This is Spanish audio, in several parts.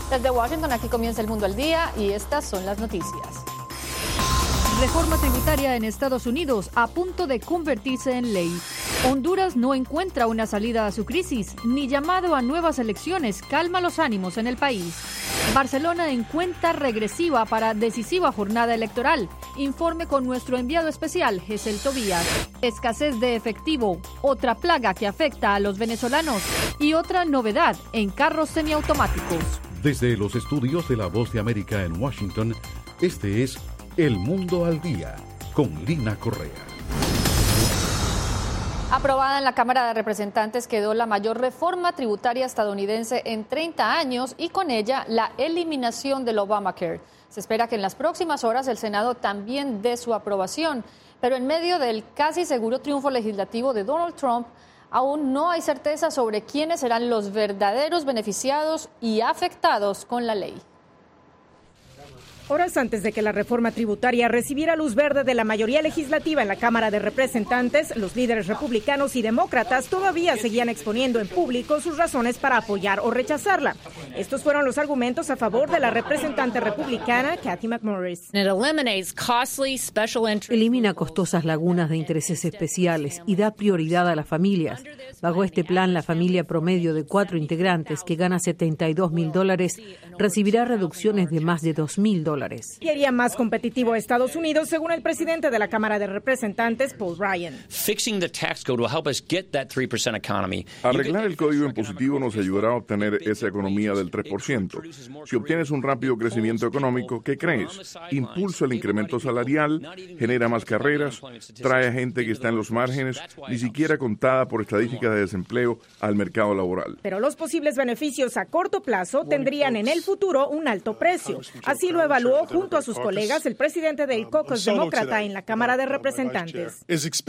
Desde Washington, aquí comienza El Mundo al Día y estas son las noticias. Reforma tributaria en Estados Unidos a punto de convertirse en ley. Honduras no encuentra una salida a su crisis, ni llamado a nuevas elecciones calma los ánimos en el país. Barcelona en cuenta regresiva para decisiva jornada electoral. Informe con nuestro enviado especial, Gesel Tobías. Escasez de efectivo, otra plaga que afecta a los venezolanos y otra novedad en carros semiautomáticos. Desde los estudios de La Voz de América en Washington, este es El Mundo al Día, con Lina Correa. Aprobada en la Cámara de Representantes quedó la mayor reforma tributaria estadounidense en 30 años y con ella la eliminación del Obamacare. Se espera que en las próximas horas el Senado también dé su aprobación, pero en medio del casi seguro triunfo legislativo de Donald Trump, aún no hay certeza sobre quiénes serán los verdaderos beneficiados y afectados con la ley. Horas antes de que la reforma tributaria recibiera luz verde de la mayoría legislativa en la Cámara de Representantes, los líderes republicanos y demócratas todavía seguían exponiendo en público sus razones para apoyar o rechazarla. Estos fueron los argumentos a favor de la representante republicana Cathy McMorris. Elimina costosas lagunas de intereses especiales y da prioridad a las familias. Bajo este plan, la familia promedio de 4 integrantes que gana $72,000 recibirá reducciones de más de $2,000. Y haría más competitivo a Estados Unidos, según el presidente de la Cámara de Representantes, Paul Ryan. Arreglar el código impositivo nos ayudará a obtener esa economía del 3%. Si obtienes un rápido crecimiento económico, ¿qué crees? Impulsa el incremento salarial, genera más carreras, trae a gente que está en los márgenes, ni siquiera contada por estadísticas de desempleo, al mercado laboral. Pero los posibles beneficios a corto plazo tendrían en el futuro un alto precio. Así lo evaluó junto a sus colegas el presidente del caucus demócrata en la Cámara de Representantes.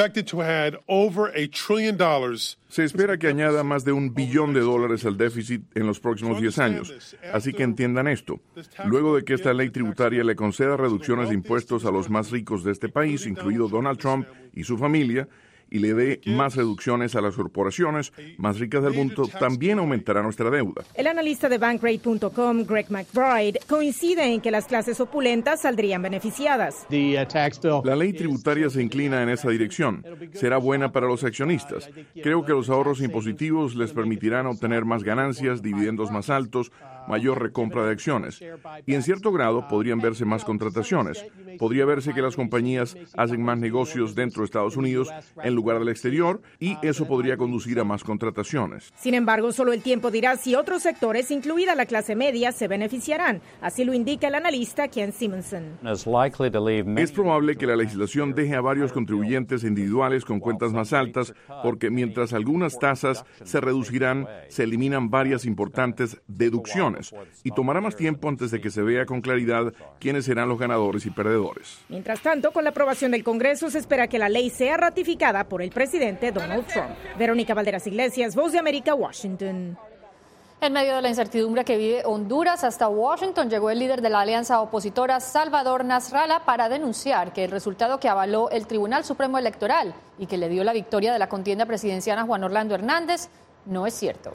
Se espera que añada más de $1 billón al déficit en los próximos 10 años. Así que entiendan esto. Luego de que esta ley tributaria le conceda reducciones de impuestos a los más ricos de este país, incluido Donald Trump y su familia, y le dé más reducciones a las corporaciones más ricas del mundo, también aumentará nuestra deuda. El analista de Bankrate.com, Greg McBride, coincide en que las clases opulentas saldrían beneficiadas. La ley tributaria se inclina en esa dirección. Será buena para los accionistas. Creo que los ahorros impositivos les permitirán obtener más ganancias, dividendos más altos, mayor recompra de acciones. Y en cierto grado podrían verse más contrataciones. Podría verse que las compañías hacen más negocios dentro de Estados Unidos en lugar del exterior, y eso podría conducir a más contrataciones. Sin embargo, solo el tiempo dirá si otros sectores, incluida la clase media, se beneficiarán. Así lo indica el analista Ken Simonson. Es probable que la legislación deje a varios contribuyentes individuales con cuentas más altas, porque mientras algunas tasas se reducirán, se eliminan varias importantes deducciones, y tomará más tiempo antes de que se vea con claridad quiénes serán los ganadores y perdedores. Mientras tanto, con la aprobación del Congreso, se espera que la ley sea ratificada por el presidente Donald Trump. Verónica Valderas Iglesias, Voz de América, Washington. En medio de la incertidumbre que vive Honduras, hasta Washington llegó el líder de la alianza opositora, Salvador Nasralla, para denunciar que el resultado que avaló el Tribunal Supremo Electoral y que le dio la victoria de la contienda presidencial a Juan Orlando Hernández no es cierto.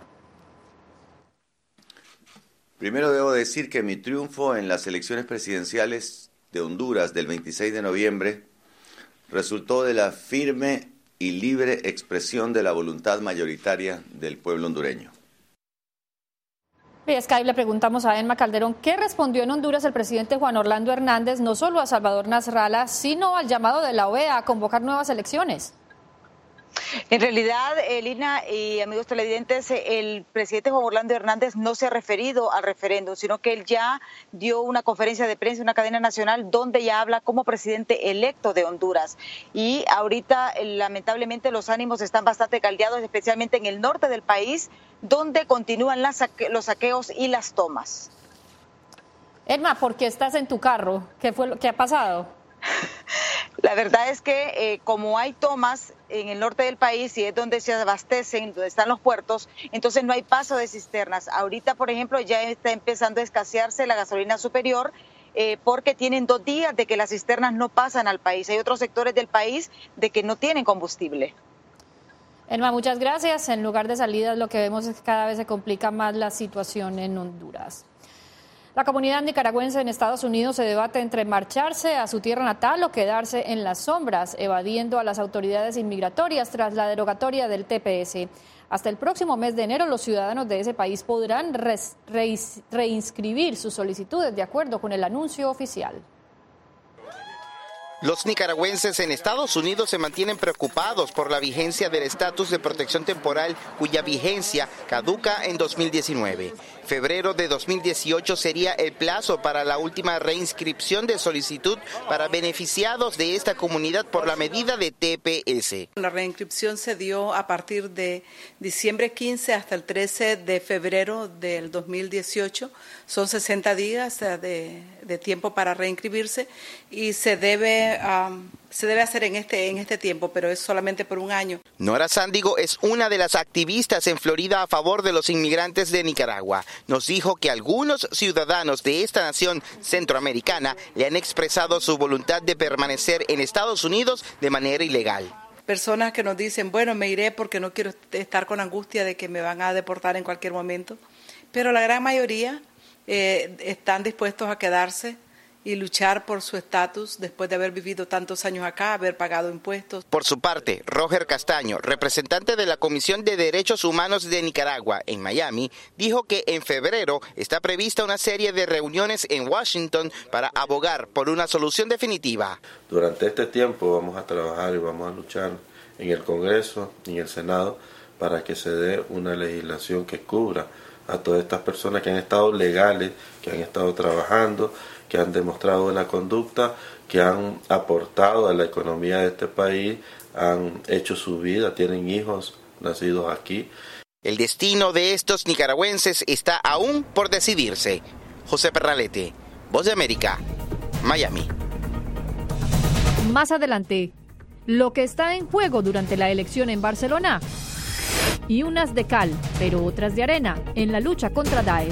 Primero debo decir que mi triunfo en las elecciones presidenciales de Honduras del 26 de noviembre resultó de la firme y libre expresión de la voluntad mayoritaria del pueblo hondureño. Vía Skype le preguntamos a Emma Calderón qué respondió en Honduras el presidente Juan Orlando Hernández, no solo a Salvador Nasralla, sino al llamado de la OEA a convocar nuevas elecciones. En realidad, Lina y amigos televidentes, el presidente Juan Orlando Hernández no se ha referido al referéndum, sino que él ya dio una conferencia de prensa en una cadena nacional donde ya habla como presidente electo de Honduras. Y ahorita, lamentablemente, los ánimos están bastante caldeados, especialmente en el norte del país, donde continúan los saqueos y las tomas. Emma, ¿por qué estás en tu carro? ¿Qué fue lo que ha pasado? La verdad es que como hay tomas en el norte del país y es donde se abastecen, donde están los puertos, entonces no hay paso de cisternas. Ahorita, por ejemplo, ya está empezando a escasearse la gasolina superior porque tienen 2 días de que las cisternas no pasan al país. Hay otros sectores del país de que no tienen combustible. Elma, muchas gracias. En lugar de salidas, lo que vemos es que cada vez se complica más la situación en Honduras. La comunidad nicaragüense en Estados Unidos se debate entre marcharse a su tierra natal o quedarse en las sombras, evadiendo a las autoridades inmigratorias tras la derogatoria del TPS. Hasta el próximo mes de enero, los ciudadanos de ese país podrán reinscribir sus solicitudes de acuerdo con el anuncio oficial. Los nicaragüenses en Estados Unidos se mantienen preocupados por la vigencia del estatus de protección temporal, cuya vigencia caduca en 2019. Febrero de 2018 sería el plazo para la última reinscripción de solicitud para beneficiados de esta comunidad por la medida de TPS. La reinscripción se dio a partir de diciembre 15 hasta el 13 de febrero del 2018. Son 60 días de tiempo para reinscribirse y se debe hacer en este tiempo, pero es solamente por un año. Nora Sándigo es una de las activistas en Florida a favor de los inmigrantes de Nicaragua. Nos dijo que algunos ciudadanos de esta nación centroamericana le han expresado su voluntad de permanecer en Estados Unidos de manera ilegal. Personas que nos dicen, bueno, me iré porque no quiero estar con angustia de que me van a deportar en cualquier momento, pero la gran mayoría están dispuestos a quedarse y luchar por su estatus después de haber vivido tantos años acá, haber pagado impuestos. Por su parte, Roger Castaño, representante de la Comisión de Derechos Humanos de Nicaragua en Miami, dijo que en febrero está prevista una serie de reuniones en Washington para abogar por una solución definitiva. Durante este tiempo vamos a trabajar y vamos a luchar en el Congreso y en el Senado para que se dé una legislación que cubra a todas estas personas que han estado legales, que han estado trabajando, que han demostrado buena conducta, que han aportado a la economía de este país, han hecho su vida, tienen hijos nacidos aquí. El destino de estos nicaragüenses está aún por decidirse. José Perralete, Voz de América, Miami. Más adelante, lo que está en juego durante la elección en Barcelona. Y unas de cal, pero otras de arena, en la lucha contra Daesh.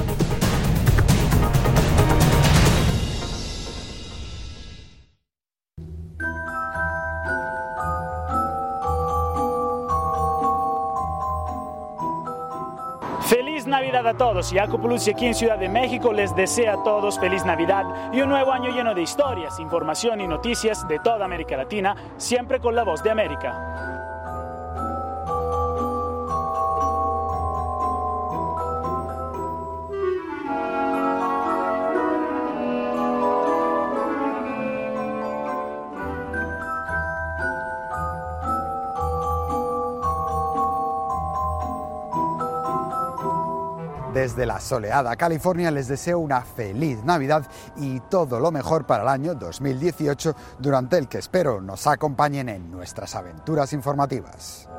Feliz Navidad a todos. Jaco Puluzzi aquí en Ciudad de México les desea a todos feliz Navidad y un nuevo año lleno de historias, información y noticias de toda América Latina, siempre con la Voz de América. Desde la soleada California les deseo una feliz Navidad y todo lo mejor para el año 2018, durante el que espero nos acompañen en nuestras aventuras informativas.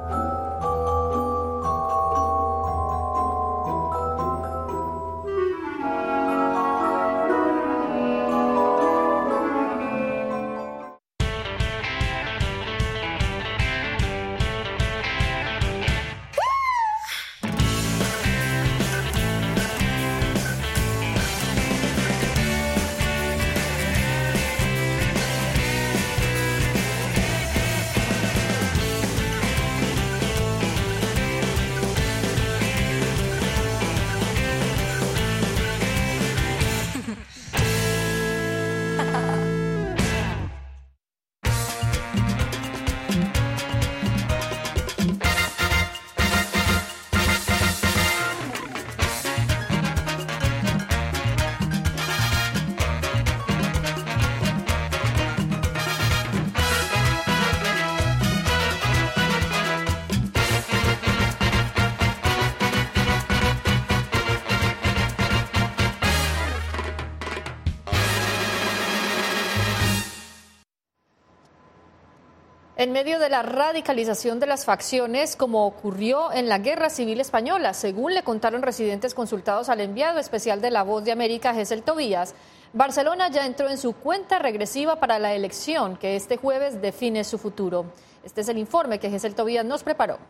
En medio de la radicalización de las facciones, como ocurrió en la Guerra Civil Española, según le contaron residentes consultados al enviado especial de La Voz de América, Gesell Tobías, Barcelona ya entró en su cuenta regresiva para la elección que este jueves define su futuro. Este es el informe que Gesell Tobías nos preparó.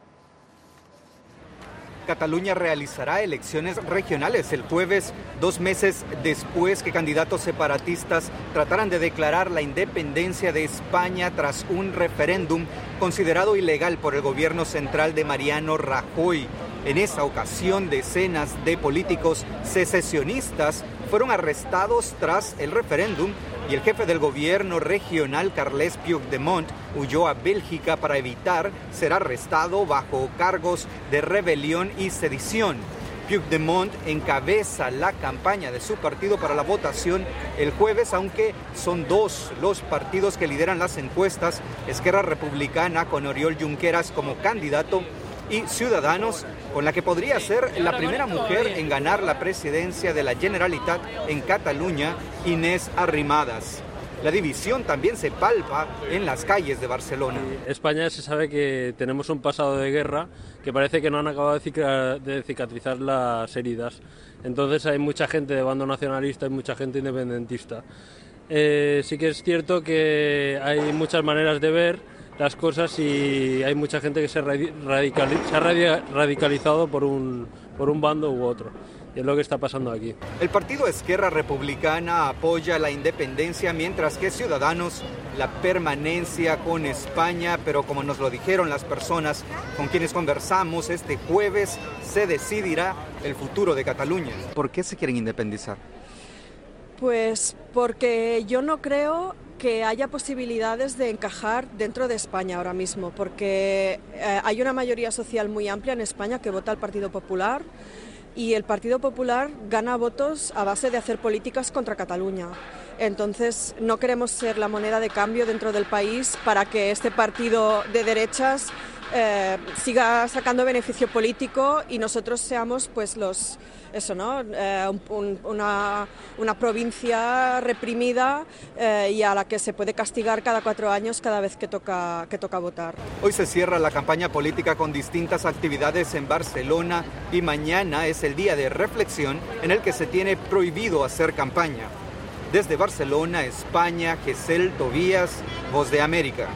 Cataluña realizará elecciones regionales el jueves, 2 meses después que candidatos separatistas trataran de declarar la independencia de España tras un referéndum considerado ilegal por el gobierno central de Mariano Rajoy. En esa ocasión, decenas de políticos secesionistas fueron arrestados tras el referéndum y el jefe del gobierno regional, Carles Puigdemont, huyó a Bélgica para evitar ser arrestado bajo cargos de rebelión y sedición. Puigdemont encabeza la campaña de su partido para la votación el jueves, aunque son dos los partidos que lideran las encuestas: Esquerra Republicana con Oriol Junqueras como candidato y Ciudadanos, con la que podría ser la primera mujer en ganar la presidencia de la Generalitat en Cataluña, Inés Arrimadas. La división también se palpa en las calles de Barcelona. España se sabe que tenemos un pasado de guerra que parece que no han acabado de cicatrizar las heridas. Entonces hay mucha gente de bando nacionalista y mucha gente independentista. Sí que es cierto que hay muchas maneras de ver las cosas y hay mucha gente que se ha radicalizado por un bando u otro. Y es lo que está pasando aquí. El partido Esquerra Republicana apoya la independencia, mientras que Ciudadanos la permanencia con España, pero como nos lo dijeron las personas con quienes conversamos, este jueves se decidirá el futuro de Cataluña. ¿Por qué se quieren independizar? Pues porque yo no creo que haya posibilidades de encajar dentro de España ahora mismo, porque hay una mayoría social muy amplia en España que vota al Partido Popular, y el Partido Popular gana votos a base de hacer políticas contra Cataluña. Entonces no queremos ser la moneda de cambio dentro del país para que este partido de derechas siga sacando beneficio político y nosotros seamos pues una provincia reprimida y a la que se puede castigar cada 4 años cada vez que toca votar. Hoy se cierra la campaña política con distintas actividades en Barcelona y mañana es el día de reflexión en el que se tiene prohibido hacer campaña. Desde Barcelona, España, Gesell Tobías, Voz de América.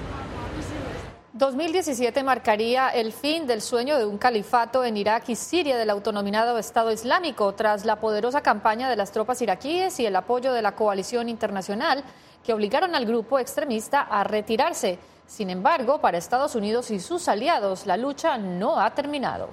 2017 marcaría el fin del sueño de un califato en Irak y Siria del autonominado Estado Islámico, tras la poderosa campaña de las tropas iraquíes y el apoyo de la coalición internacional que obligaron al grupo extremista a retirarse. Sin embargo, para Estados Unidos y sus aliados, la lucha no ha terminado.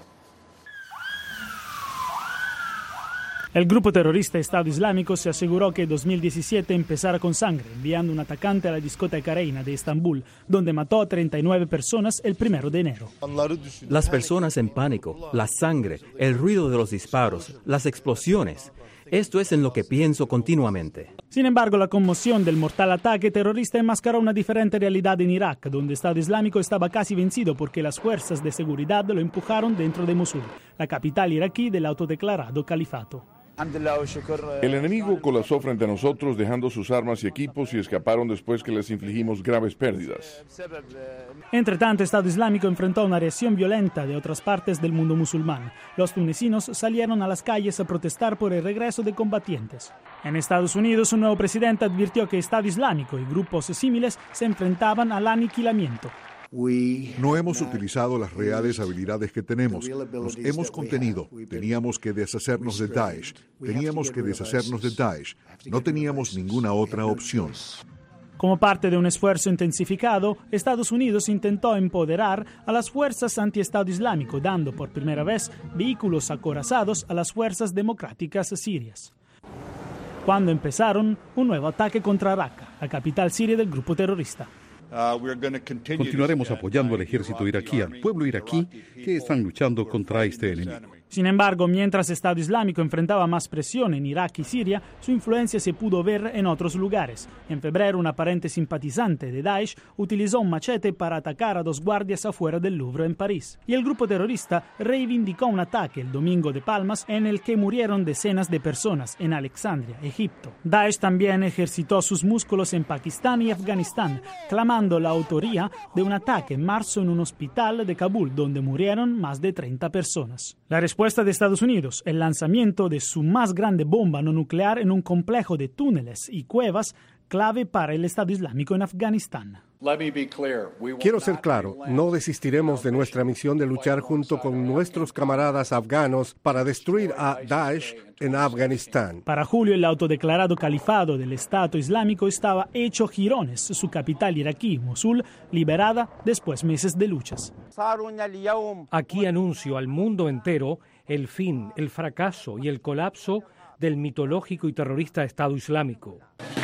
El grupo terrorista Estado Islámico se aseguró que 2017 empezara con sangre, enviando un atacante a la discoteca Reina de Estambul, donde mató a 39 personas el 1 de enero. Las personas en pánico, la sangre, el ruido de los disparos, las explosiones. Esto es en lo que pienso continuamente. Sin embargo, la conmoción del mortal ataque terrorista enmascaró una diferente realidad en Irak, donde Estado Islámico estaba casi vencido porque las fuerzas de seguridad lo empujaron dentro de Mosul, la capital iraquí del autodeclarado califato. El enemigo colapsó frente a nosotros, dejando sus armas y equipos, y escaparon después que les infligimos graves pérdidas. Entre tanto, Estado Islámico enfrentó una reacción violenta de otras partes del mundo musulmán. Los tunecinos salieron a las calles a protestar por el regreso de combatientes. En Estados Unidos, un nuevo presidente advirtió que Estado Islámico y grupos similares se enfrentaban al aniquilamiento. No hemos utilizado las reales habilidades que tenemos. Nos hemos contenido. Teníamos que deshacernos de Daesh. No teníamos ninguna otra opción. Como parte de un esfuerzo intensificado, Estados Unidos intentó empoderar a las fuerzas anti-Estado Islámico, dando por primera vez vehículos acorazados a las fuerzas democráticas sirias. Cuando empezaron un nuevo ataque contra Raqqa, la capital siria del grupo terrorista. Continuaremos apoyando al ejército iraquí, al pueblo iraquí que están luchando contra este enemigo. Sin embargo, mientras Estado Islámico enfrentaba más presión en Irak y Siria, su influencia se pudo ver en otros lugares. En febrero, un aparente simpatizante de Daesh utilizó un machete para atacar a 2 guardias afuera del Louvre en París. Y el grupo terrorista reivindicó un ataque el domingo de Palmas en el que murieron decenas de personas en Alexandria, Egipto. Daesh también ejercitó sus músculos en Pakistán y Afganistán, clamando la autoría de un ataque en marzo en un hospital de Kabul, donde murieron más de 30 personas. La respuesta de Estados Unidos, el lanzamiento de su más grande bomba no nuclear en un complejo de túneles y cuevas, clave para el Estado Islámico en Afganistán. Quiero ser claro, no desistiremos de nuestra misión de luchar junto con nuestros camaradas afganos para destruir a Daesh en Afganistán. Para julio, el autodeclarado califado del Estado Islámico estaba hecho jirones, su capital iraquí, Mosul, liberada después meses de luchas. Aquí anuncio al mundo entero el fin, el fracaso y el colapso del mitológico y terrorista Estado Islámico.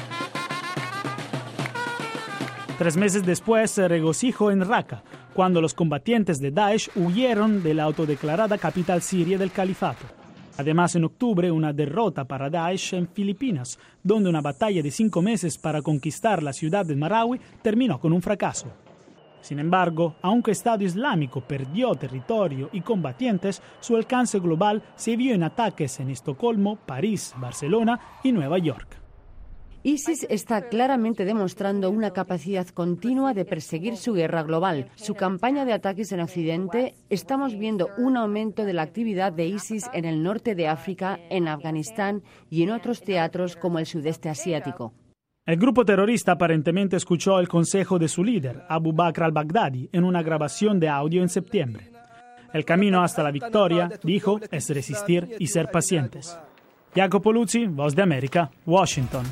3 meses después se regocijó en Raqqa, cuando los combatientes de Daesh huyeron de la autodeclarada capital siria del califato. Además, en octubre, una derrota para Daesh en Filipinas, donde una batalla de 5 meses para conquistar la ciudad de Marawi terminó con un fracaso. Sin embargo, aunque Estado Islámico perdió territorio y combatientes, su alcance global se vio en ataques en Estocolmo, París, Barcelona y Nueva York. ISIS está claramente demostrando una capacidad continua de perseguir su guerra global. Su campaña de ataques en Occidente, estamos viendo un aumento de la actividad de ISIS en el norte de África, en Afganistán y en otros teatros como el sudeste asiático. El grupo terrorista aparentemente escuchó el consejo de su líder, Abu Bakr al-Baghdadi, en una grabación de audio en septiembre. El camino hasta la victoria, dijo, es resistir y ser pacientes. Jacopo Luzzi, Voz de América, Washington.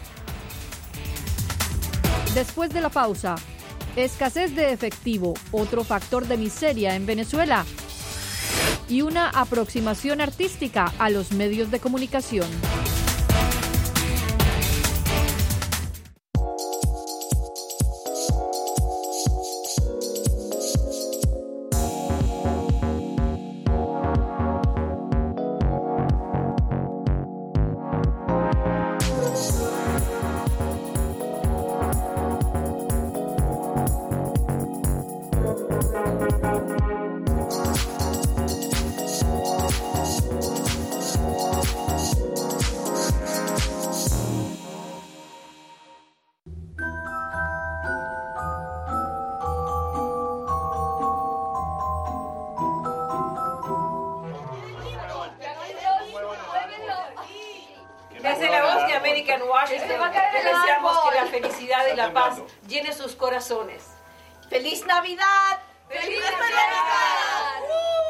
Después de la pausa, escasez de efectivo, otro factor de miseria en Venezuela, y una aproximación artística a los medios de comunicación. Desde la Voz de América en Washington, deseamos que la felicidad y la paz llenen sus corazones. ¡Feliz Navidad! ¡Feliz Navidad!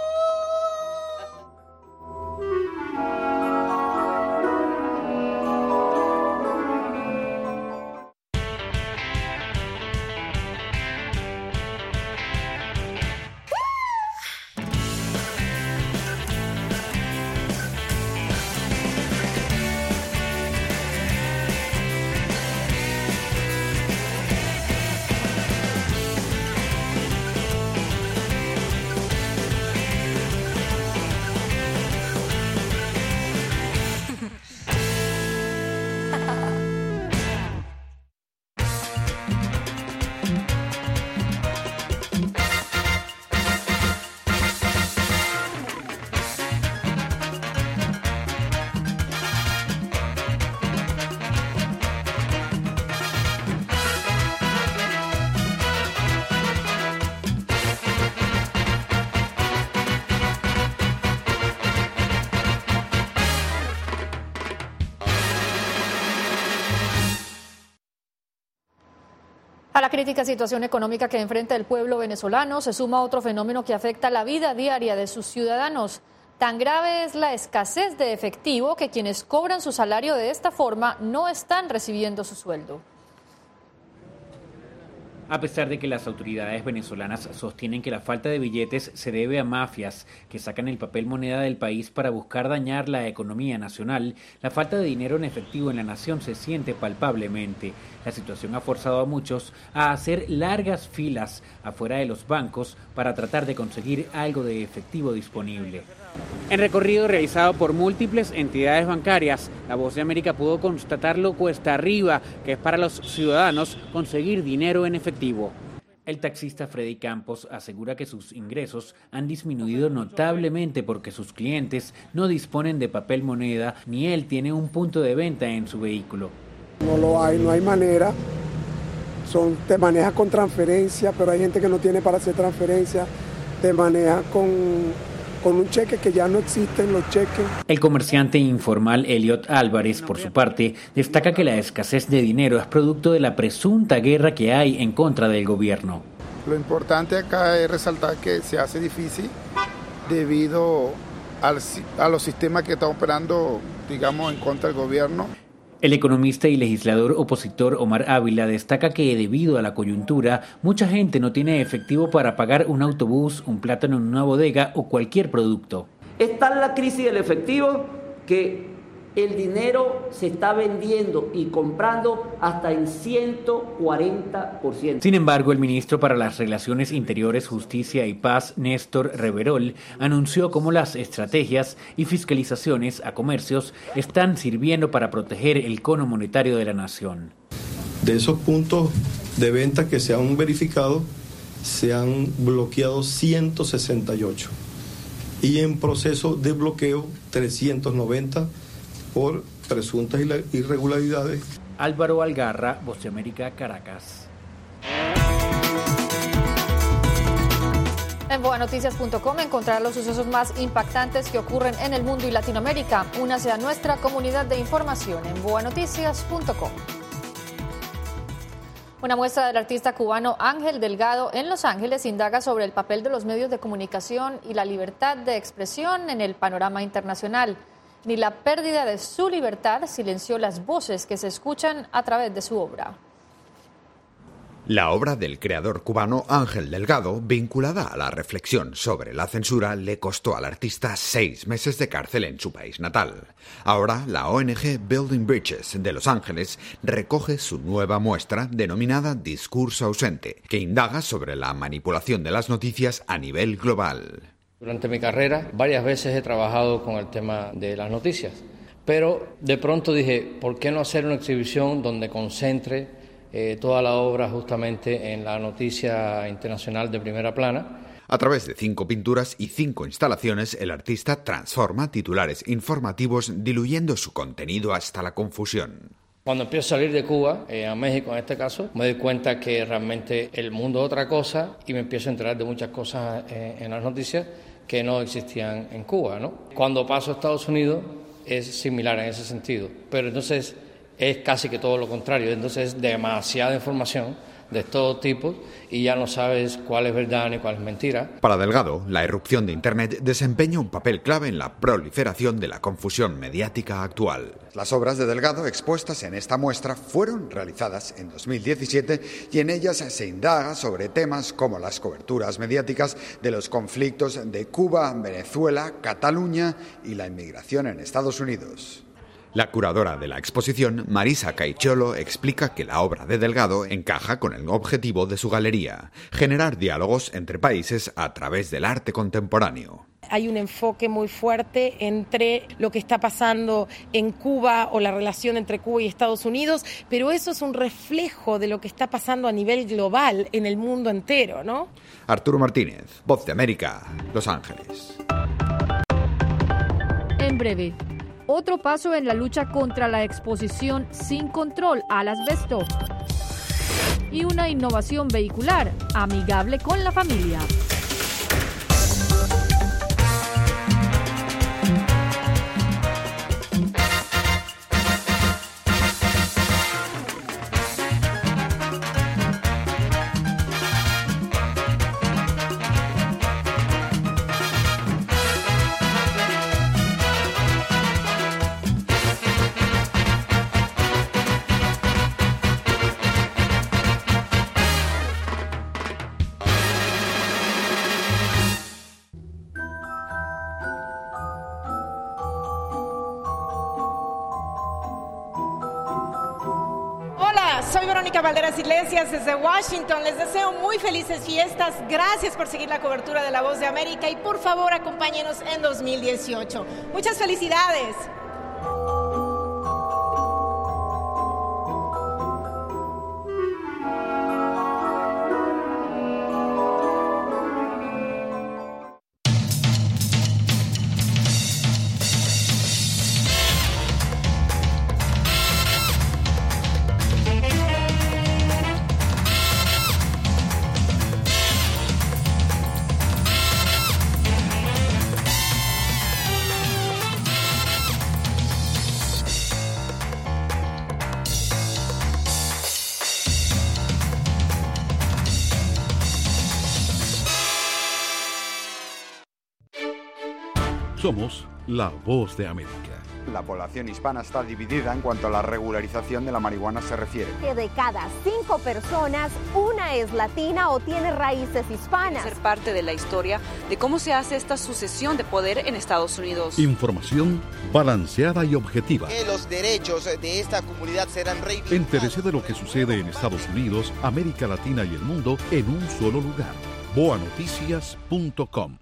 A la crítica situación económica que enfrenta el pueblo venezolano se suma otro fenómeno que afecta la vida diaria de sus ciudadanos. Tan grave es la escasez de efectivo que quienes cobran su salario de esta forma no están recibiendo su sueldo. A pesar de que las autoridades venezolanas sostienen que la falta de billetes se debe a mafias que sacan el papel moneda del país para buscar dañar la economía nacional, la falta de dinero en efectivo en la nación se siente palpablemente. La situación ha forzado a muchos a hacer largas filas afuera de los bancos para tratar de conseguir algo de efectivo disponible. En recorrido realizado por múltiples entidades bancarias, La Voz de América pudo constatarlo cuesta arriba, que es para los ciudadanos conseguir dinero en efectivo. El taxista Freddy Campos asegura que sus ingresos han disminuido notablemente porque sus clientes no disponen de papel moneda ni él tiene un punto de venta en su vehículo. No hay manera. Te manejas con transferencia, pero hay gente que no tiene para hacer transferencia, te manejas con con un cheque que ya no existen los cheques. El comerciante informal Elliot Álvarez, por su parte, destaca que la escasez de dinero es producto de la presunta guerra que hay en contra del gobierno. Lo importante acá es resaltar que se hace difícil debido a los sistemas que están operando, digamos, en contra del gobierno. El economista y legislador opositor Omar Ávila destaca que debido a la coyuntura, mucha gente no tiene efectivo para pagar un autobús, un plátano en una bodega o cualquier producto. Está la crisis del efectivo, que el dinero se está vendiendo y comprando hasta en 140%. Sin embargo, el ministro para las Relaciones Interiores, Justicia y Paz, Néstor Reverol, anunció cómo las estrategias y fiscalizaciones a comercios están sirviendo para proteger el cono monetario de la nación. De esos puntos de venta que se han verificado, se han bloqueado 168 y en proceso de bloqueo 390 por presuntas irregularidades. Álvaro Algarra, Voz de América, Caracas. En boanoticias.com encontrará los sucesos más impactantes que ocurren en el mundo y Latinoamérica. Únase a nuestra comunidad de información en boanoticias.com. Una muestra del artista cubano Ángel Delgado en Los Ángeles indaga sobre el papel de los medios de comunicación y la libertad de expresión en el panorama internacional. Ni la pérdida de su libertad silenció las voces que se escuchan a través de su obra. La obra del creador cubano Ángel Delgado, vinculada a la reflexión sobre la censura, le costó al artista 6 meses de cárcel en su país natal. Ahora, la ONG Building Bridges de Los Ángeles recoge su nueva muestra denominada Discurso ausente, que indaga sobre la manipulación de las noticias a nivel global. Durante mi carrera, varias veces he trabajado con el tema de las noticias, pero de pronto dije, ¿por qué no hacer una exhibición donde concentre toda la obra justamente en la noticia internacional de primera plana? A través de 5 pinturas y 5 instalaciones, el artista transforma titulares informativos diluyendo su contenido hasta la confusión. Cuando empiezo a salir de Cuba, a México en este caso, me doy cuenta que realmente el mundo es otra cosa y me empiezo a enterar de muchas cosas en las noticias que no existían en Cuba, ¿no? Cuando paso a Estados Unidos es similar en ese sentido, pero entonces es casi que todo lo contrario, entonces es demasiada información de todo tipo y ya no sabes cuál es verdad ni cuál es mentira. Para Delgado, la irrupción de Internet desempeña un papel clave en la proliferación de la confusión mediática actual. Las obras de Delgado expuestas en esta muestra fueron realizadas en 2017 y en ellas se indaga sobre temas como las coberturas mediáticas de los conflictos de Cuba, Venezuela, Cataluña y la inmigración en Estados Unidos. La curadora de la exposición, Marisa Caicholo, explica que la obra de Delgado encaja con el objetivo de su galería, generar diálogos entre países a través del arte contemporáneo. Hay un enfoque muy fuerte entre lo que está pasando en Cuba o la relación entre Cuba y Estados Unidos, pero eso es un reflejo de lo que está pasando a nivel global en el mundo entero, ¿no? Arturo Martínez, Voz de América, Los Ángeles. En breve, otro paso en la lucha contra la exposición sin control al asbesto y una innovación vehicular amigable con la familia. Soy Verónica Valderas Iglesias desde Washington. Les deseo muy felices fiestas. Gracias por seguir la cobertura de La Voz de América y por favor acompáñenos en 2018. Muchas felicidades. Somos la voz de América. La población hispana está dividida en cuanto a la regularización de la marihuana se refiere. Que de cada 5 personas, una es latina o tiene raíces hispanas. Ser parte de la historia de cómo se hace esta sucesión de poder en Estados Unidos. Información balanceada y objetiva. Que los derechos de esta comunidad serán reivindicados. Entérese de lo que sucede en Estados Unidos, América Latina y el mundo en un solo lugar. boanoticias.com.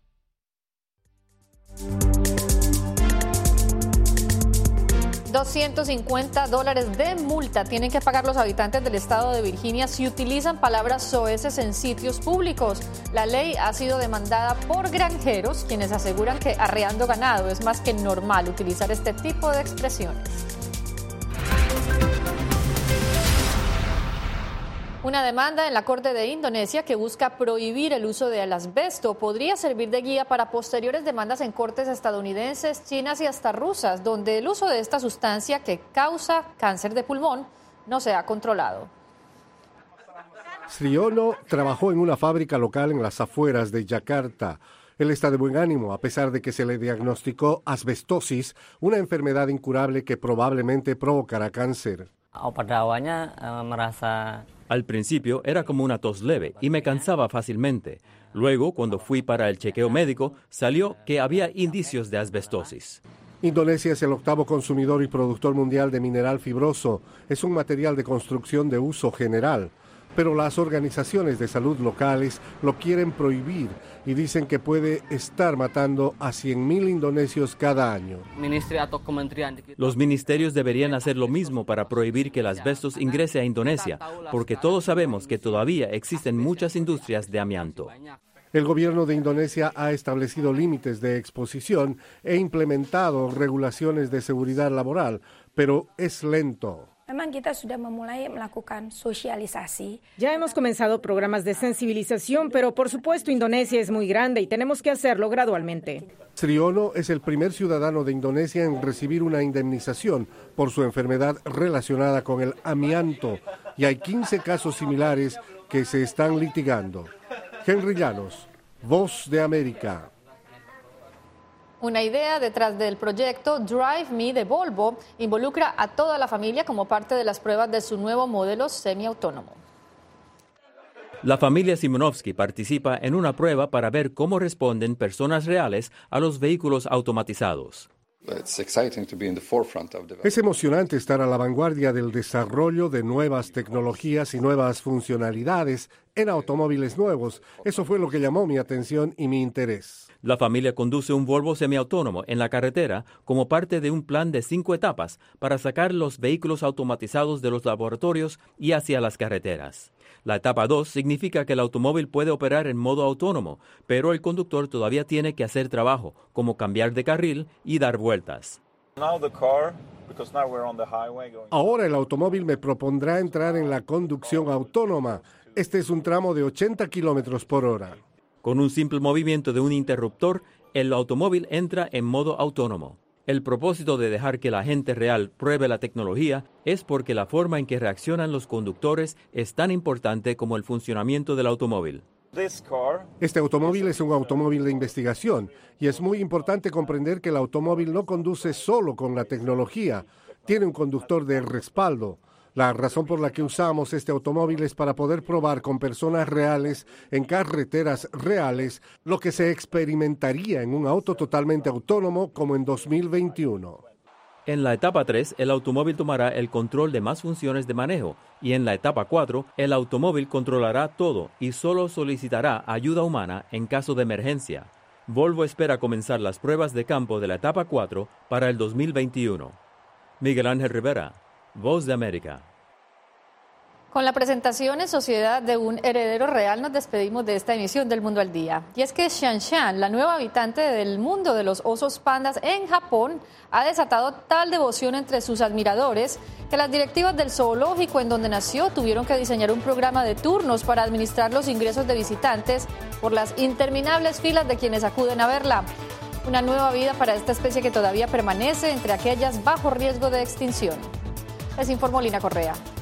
$250 de multa tienen que pagar los habitantes del estado de Virginia si utilizan palabras soeces en sitios públicos. La ley ha sido demandada por granjeros, quienes aseguran que arreando ganado es más que normal utilizar este tipo de expresiones. Una demanda en la Corte de Indonesia que busca prohibir el uso del asbesto podría servir de guía para posteriores demandas en cortes estadounidenses, chinas y hasta rusas, donde el uso de esta sustancia que causa cáncer de pulmón no se ha controlado. Sriono trabajó en una fábrica local en las afueras de Yakarta. Él está de buen ánimo a pesar de que se le diagnosticó asbestosis, una enfermedad incurable que probablemente provocará cáncer. Al principio era como una tos leve y me cansaba fácilmente. Luego, cuando fui para el chequeo médico, salió que había indicios de asbestosis. Indonesia es el 8º consumidor y productor mundial de mineral fibroso. Es un material de construcción de uso general. Pero las organizaciones de salud locales lo quieren prohibir y dicen que puede estar matando a 100.000 indonesios cada año. Los ministerios deberían hacer lo mismo para prohibir que el asbesto ingrese a Indonesia, porque todos sabemos que todavía existen muchas industrias de amianto. El gobierno de Indonesia ha establecido límites de exposición e implementado regulaciones de seguridad laboral, pero es lento. Ya hemos comenzado programas de sensibilización, pero por supuesto Indonesia es muy grande y tenemos que hacerlo gradualmente. Sriono es el primer ciudadano de Indonesia en recibir una indemnización por su enfermedad relacionada con el amianto y hay 15 casos similares que se están litigando. Henry Llanos, Voz de América. Una idea detrás del proyecto Drive Me de Volvo involucra a toda la familia como parte de las pruebas de su nuevo modelo semiautónomo. La familia Simonovsky participa en una prueba para ver cómo responden personas reales a los vehículos automatizados. Es emocionante estar a la vanguardia del desarrollo de nuevas tecnologías y nuevas funcionalidades en automóviles nuevos. Eso fue lo que llamó mi atención y mi interés. La familia conduce un Volvo semiautónomo en la carretera como parte de un plan de 5 etapas para sacar los vehículos automatizados de los laboratorios y hacia las carreteras. La etapa 2 significa que el automóvil puede operar en modo autónomo, pero el conductor todavía tiene que hacer trabajo, como cambiar de carril y dar vueltas. Ahora el automóvil me propondrá entrar en la conducción autónoma. Este es un tramo de 80 kilómetros por hora. Con un simple movimiento de un interruptor, el automóvil entra en modo autónomo. El propósito de dejar que la gente real pruebe la tecnología es porque la forma en que reaccionan los conductores es tan importante como el funcionamiento del automóvil. Este automóvil es un automóvil de investigación y es muy importante comprender que el automóvil no conduce solo con la tecnología, tiene un conductor de respaldo. La razón por la que usamos este automóvil es para poder probar con personas reales, en carreteras reales, lo que se experimentaría en un auto totalmente autónomo como en 2021. En la etapa 3, el automóvil tomará el control de más funciones de manejo y en la etapa 4, el automóvil controlará todo y solo solicitará ayuda humana en caso de emergencia. Volvo espera comenzar las pruebas de campo de la etapa 4 para el 2021. Miguel Ángel Rivera, Voz de América. Con la presentación en sociedad de un heredero real nos despedimos de esta emisión del Mundo al Día. Y es que Shanshan, la nueva habitante del mundo de los osos pandas en Japón, ha desatado tal devoción entre sus admiradores que las directivas del zoológico en donde nació tuvieron que diseñar un programa de turnos para administrar los ingresos de visitantes por las interminables filas de quienes acuden a verla. Una nueva vida para esta especie que todavía permanece entre aquellas bajo riesgo de extinción. Les informó Lina Correa.